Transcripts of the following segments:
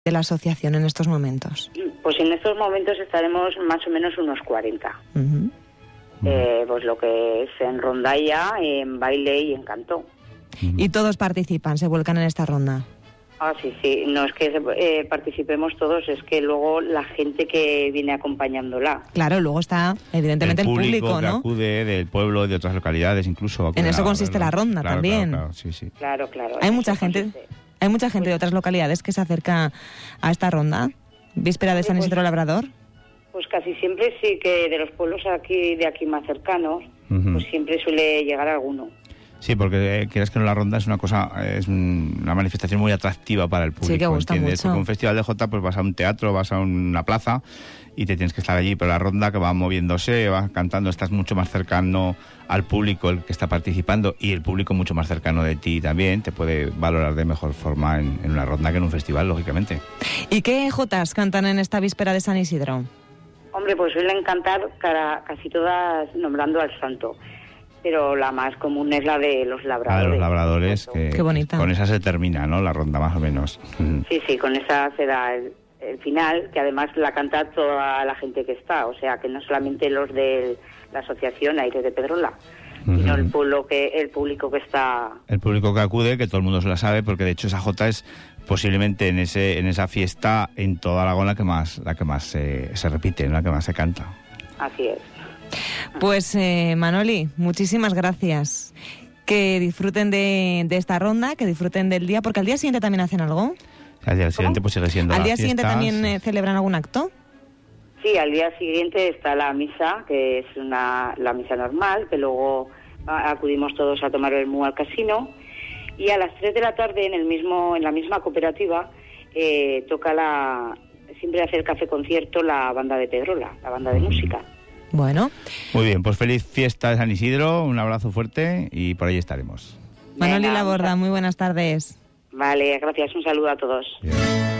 de la asociación en estos momentos? Pues en estos momentos estaremos más o menos unos 40. Uh-huh. Pues lo que es en rondalla, en baile y en canto. Uh-huh. Y todos participan, se vuelcan en esta ronda. Ah, sí. No es que participemos todos, es que luego la gente que viene acompañándola. Claro, luego está evidentemente el público, que ¿no? acude del pueblo y de otras localidades incluso. En eso consiste la ronda, claro, también. Claro, sí. Claro. Hay mucha gente de otras localidades que se acerca a esta ronda, víspera de San Isidro Labrador. Pues casi siempre sí, que de los pueblos de aquí más cercanos, uh-huh, pues siempre suele llegar alguno. Sí, porque crees que la ronda es una manifestación muy atractiva para el público. Sí, que gusta ¿entiendes? mucho. Porque un festival de jota, pues vas a un teatro, vas a una plaza y te tienes que estar allí, pero la ronda que va moviéndose, va cantando, estás mucho más cercano al público, el que está participando, y el público mucho más cercano de ti también, te puede valorar de mejor forma en una ronda que en un festival, lógicamente. ¿Y qué jotas cantan en esta víspera de San Isidro? Hombre, pues suelen cantar casi todas nombrando al santo. Pero la más común es la de los labradores. Los labradores, qué bonita. Con esa se termina, ¿no? La ronda, más o menos. Sí, con esa se da el final, que además la canta toda la gente que está. O sea, que no solamente los de la asociación Aire de Pedrola, sino el público que está... El público que acude, que todo el mundo se la sabe, porque de hecho esa jota es posiblemente en esa fiesta en toda Aragón la que más se repite, la que más se canta. Así es. Pues Manoli, muchísimas gracias. Que disfruten de esta ronda, que disfruten del día, porque al día siguiente también hacen algo. Al día siguiente pues sigue siendo ¿Al la día fiesta, siguiente también celebran algún acto? Sí, al día siguiente está la misa, que es la misa normal, que luego acudimos todos a tomar el mu al casino, y a las 3 de la tarde en la misma cooperativa toca siempre hace el café concierto la banda de Pedrola, la banda de música. Bueno. Muy bien, pues feliz fiesta de San Isidro, un abrazo fuerte y por ahí estaremos. Manoli Laborda, muy buenas tardes. Vale, gracias, un saludo a todos. Bien.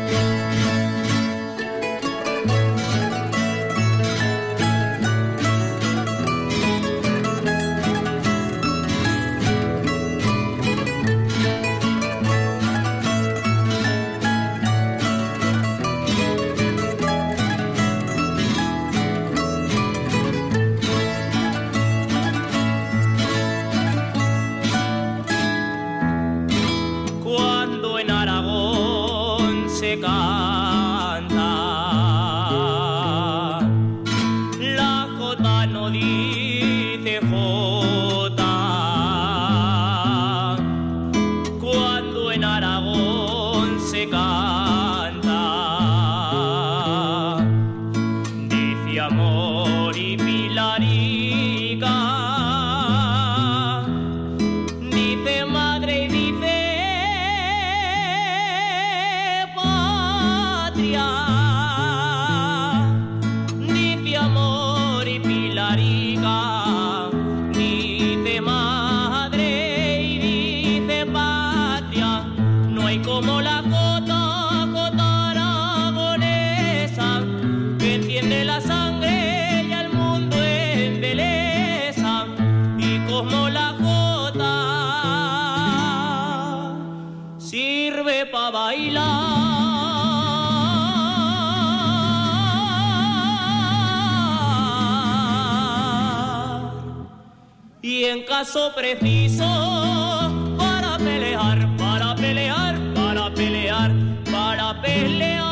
Caso preciso para pelear, para pelear, para pelear, para pelear,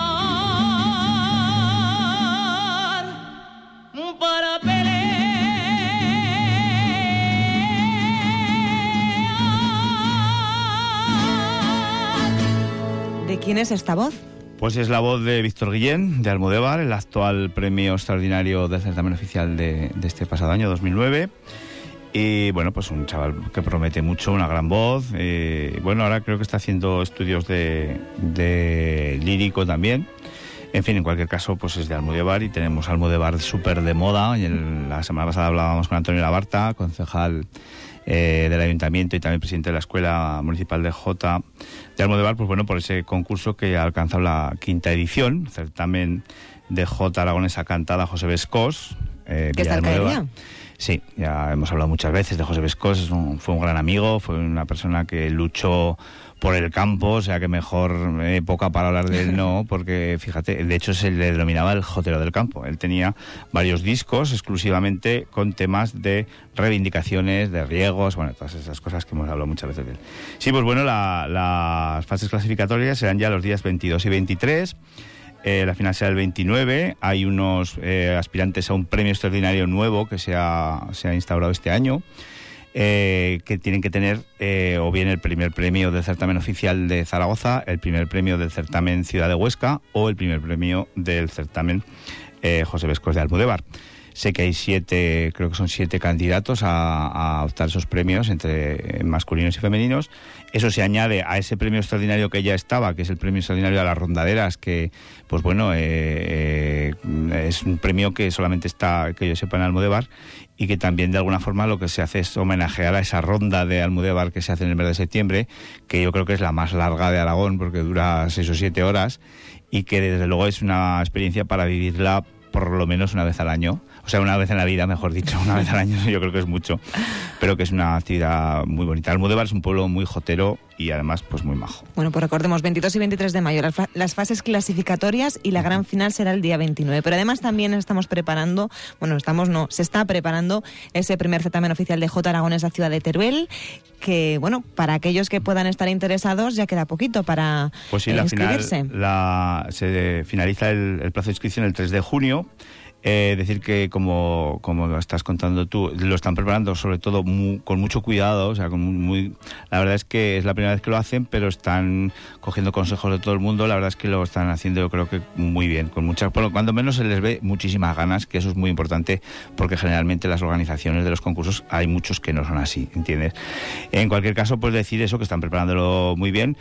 para pelear. ¿De quién es esta voz? Pues es la voz de Víctor Guillén, de Almudévar, el actual premio extraordinario del certamen oficial de este pasado año, 2009. Y bueno, pues un chaval que promete mucho, una gran voz. Bueno, ahora creo que está haciendo estudios de lírico también. En fin, en cualquier caso, pues es de Almudévar y tenemos Almudévar súper de moda. Y la semana pasada hablábamos con Antonio Labarta, concejal del Ayuntamiento y también presidente de la Escuela Municipal de Jota de Almudévar, pues bueno, por ese concurso que ha alcanzado la 5ª edición, certamen de Jota aragonesa cantada José Bescós, ¿Qué está Alcaería? Sí, ya hemos hablado muchas veces de José Bescós, fue un gran amigo, fue una persona que luchó por el campo, o sea que mejor época para hablar de él no, porque fíjate, de hecho se le denominaba el jotero del campo. Él tenía varios discos exclusivamente con temas de reivindicaciones, de riegos, bueno, todas esas cosas que hemos hablado muchas veces de él. Sí, pues bueno, las fases clasificatorias serán ya los días 22 y 23. La final será el 29. Hay unos aspirantes a un premio extraordinario nuevo que se ha instaurado este año, que tienen que tener o bien el primer premio del certamen oficial de Zaragoza, el primer premio del certamen Ciudad de Huesca o el primer premio del certamen José Bescós de Almudévar. Sé que hay 7 candidatos a optar esos premios entre masculinos y femeninos. Eso se añade a ese premio extraordinario que ya estaba, que es el premio extraordinario a las rondaderas, que, pues bueno, es un premio que solamente está, que yo sepa, en Almudévar, y que también de alguna forma lo que se hace es homenajear a esa ronda de Almudévar que se hace en el mes de septiembre, que yo creo que es la más larga de Aragón porque dura 6 o 7 horas y que desde luego es una experiencia para vivirla por lo menos una vez al año. O sea, una vez en la vida, mejor dicho, una vez al año yo creo que es mucho, pero que es una actividad muy bonita. Almudévar es un pueblo muy jotero y además pues muy majo. Bueno, pues recordemos, 22 y 23 de mayo, las fases clasificatorias y la gran final será el día 29. Pero además también se está preparando ese primer certamen oficial de Jota Aragonesa Ciudad de Teruel, que bueno, para aquellos que puedan estar interesados ya queda poquito para pues sí, inscribirse. Se finaliza el plazo de inscripción el 3 de junio. Decir que como lo estás contando tú, lo están preparando sobre todo con mucho cuidado, o sea, la verdad es que es la primera vez que lo hacen, pero están cogiendo consejos de todo el mundo. La verdad es que lo están haciendo, yo creo que muy bien, cuando menos se les ve muchísimas ganas, que eso es muy importante, porque generalmente las organizaciones de los concursos hay muchos que no son así, ¿entiendes? En cualquier caso, pues decir eso, que están preparándolo muy bien.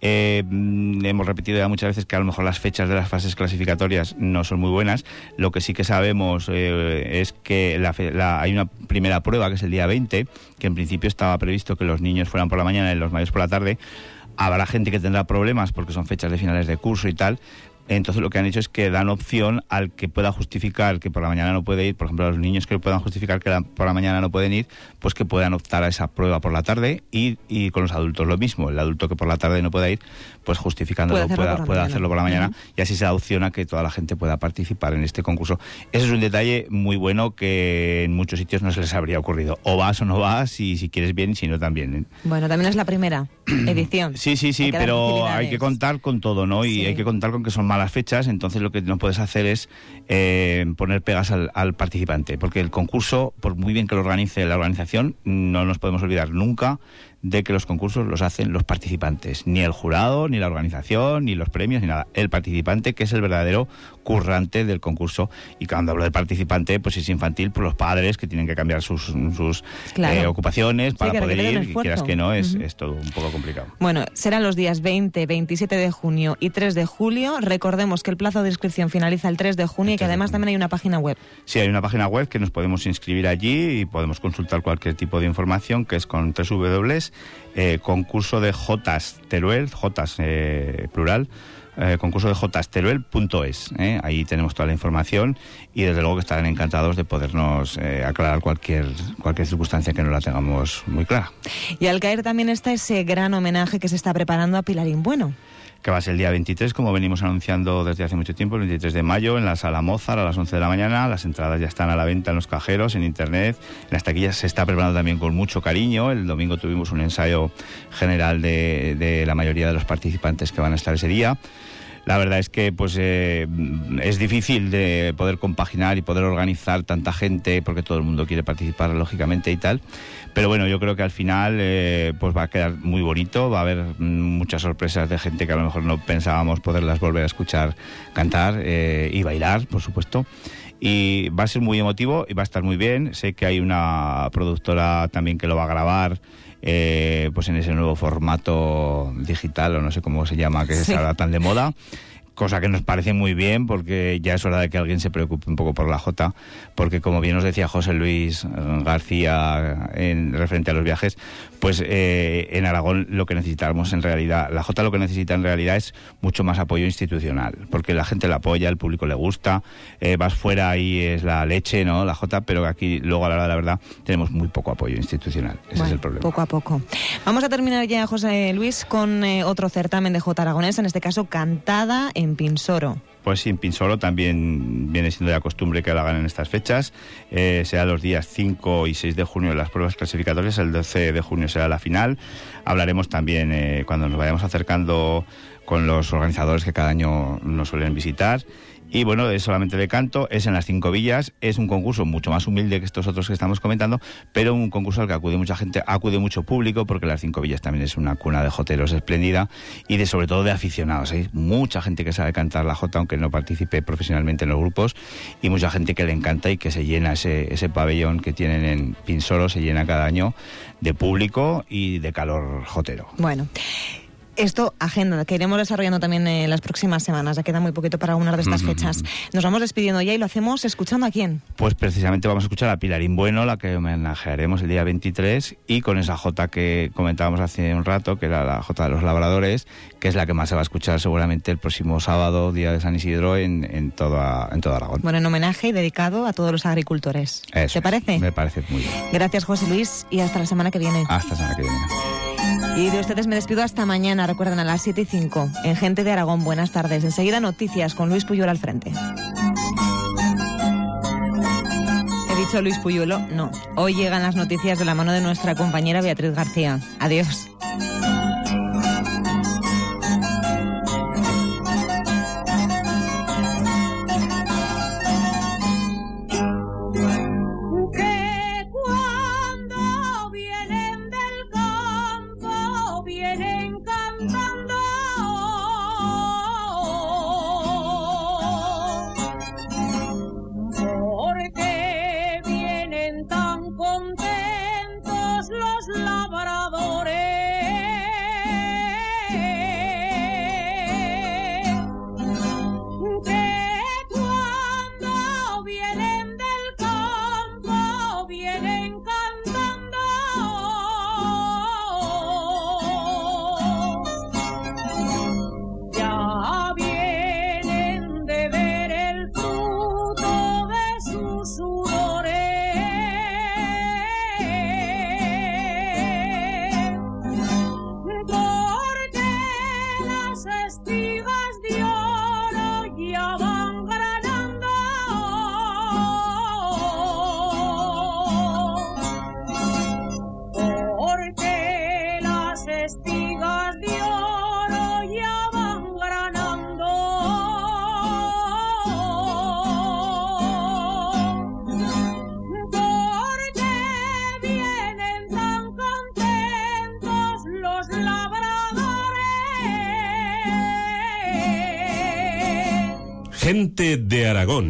Hemos repetido ya muchas veces que a lo mejor las fechas de las fases clasificatorias no son muy buenas. Lo que sí que sabemos es que hay una primera prueba, que es el día 20, que en principio estaba previsto que los niños fueran por la mañana y los mayores por la tarde. Habrá gente que tendrá problemas porque son fechas de finales de curso y tal. Entonces lo que han hecho es que dan opción al que pueda justificar que por la mañana no puede ir, por ejemplo a los niños que puedan justificar que por la mañana no pueden ir, pues que puedan optar a esa prueba por la tarde, y con los adultos lo mismo, el adulto que por la tarde no pueda ir, pues justificándolo puede hacerlo por la mañana, y así se da opción a que toda la gente pueda participar en este concurso. Ese es un detalle muy bueno que en muchos sitios no se les habría ocurrido. O vas o no vas, y si quieres bien y si no también, ¿eh? Bueno, también es la primera edición. Sí, pero hay que contar con todo, ¿no? Y hay que contar con que son malas fechas, entonces lo que no puedes hacer es poner pegas al participante, porque el concurso, por muy bien que lo organice la organización, no nos podemos olvidar nunca de que los concursos los hacen los participantes, ni el jurado, ni la organización, ni los premios, ni nada. El participante, que es el verdadero currante del concurso. Y cuando hablo del participante, pues es infantil, por los padres que tienen que cambiar sus ocupaciones para poder ir, y quieras que no, es todo un poco complicado. Bueno, serán los días 20, 27 de junio y 3 de julio. Recordemos que el plazo de inscripción finaliza el 3 de junio y que además también hay una página web. Sí, hay una página web que nos podemos inscribir allí y podemos consultar cualquier tipo de información, que es con concurso de Jotas Teruel, Jotas plural, concurso de jotasteruel.es. Ahí tenemos toda la información y desde luego que estarán encantados de podernos aclarar cualquier circunstancia que no la tengamos muy clara. Y al caer también está ese gran homenaje que se está preparando a Pilarín Bueno, que va a ser el día 23, como venimos anunciando desde hace mucho tiempo, el 23 de mayo, en la Sala Mozart a las 11 de la mañana. Las entradas ya están a la venta en los cajeros, en internet, en las taquillas. Se está preparando también con mucho cariño. El domingo tuvimos un ensayo general de la mayoría de los participantes que van a estar ese día. La verdad es que pues es difícil de poder compaginar y poder organizar tanta gente, porque todo el mundo quiere participar, lógicamente, y tal. Pero bueno, yo creo que al final pues va a quedar muy bonito. Va a haber muchas sorpresas de gente que a lo mejor no pensábamos poderlas volver a escuchar cantar y bailar, por supuesto. Y va a ser muy emotivo y va a estar muy bien. Sé que hay una productora también que lo va a grabar, pues en ese nuevo formato digital, o no sé cómo se llama, que es ahora tan de moda, cosa que nos parece muy bien, porque ya es hora de que alguien se preocupe un poco por la jota, porque como bien nos decía José Luis García referente a los viajes, pues en Aragón lo que necesitamos en realidad, la jota lo que necesita en realidad es mucho más apoyo institucional, porque la gente la apoya, el público le gusta, vas fuera y es la leche, ¿no?, la jota, pero aquí luego a la hora de la verdad tenemos muy poco apoyo institucional. Ese es el problema. Poco a poco. Vamos a terminar ya, José Luis, con otro certamen de jota aragonesa, en este caso cantada en Pinsoro. Pues sí, en Pinsoro también viene siendo de costumbre que lo hagan en estas fechas. Será los días 5 y 6 de junio las pruebas clasificatorias, el 12 de junio será la final. Hablaremos también cuando nos vayamos acercando con los organizadores que cada año nos suelen visitar. Y bueno, es solamente de canto, es en las 5 villas, es un concurso mucho más humilde que estos otros que estamos comentando, pero un concurso al que acude mucha gente, acude mucho público, porque las 5 villas también es una cuna de joteros espléndida y de sobre todo de aficionados. Hay mucha gente que sabe cantar la jota, aunque no participe profesionalmente en los grupos, y mucha gente que le encanta y que se llena ese pabellón que tienen en Pinsoro, se llena cada año de público y de calor jotero. Bueno, esto, agenda, que iremos desarrollando también en las próximas semanas. Ya queda muy poquito para algunas de estas fechas. Nos vamos despidiendo ya y lo hacemos escuchando ¿a quién? Pues precisamente vamos a escuchar a Pilarín Bueno, la que homenajearemos el día 23, y con esa jota que comentábamos hace un rato, que era la jota de los labradores, que es la que más se va a escuchar seguramente el próximo sábado, día de San Isidro, en todo Aragón. Bueno, en homenaje y dedicado a todos los agricultores. Eso ¿Te parece? Me parece muy bien. Gracias, José Luis, y hasta la semana que viene. Hasta la semana que viene. Y de ustedes me despido hasta mañana. Recuerden, a las 7:05 en Gente de Aragón. Buenas tardes. Enseguida noticias con Luis Puyuelo al frente. ¿He dicho Luis Puyuelo? No. Hoy llegan las noticias de la mano de nuestra compañera Beatriz García. Adiós. Gente de Aragón.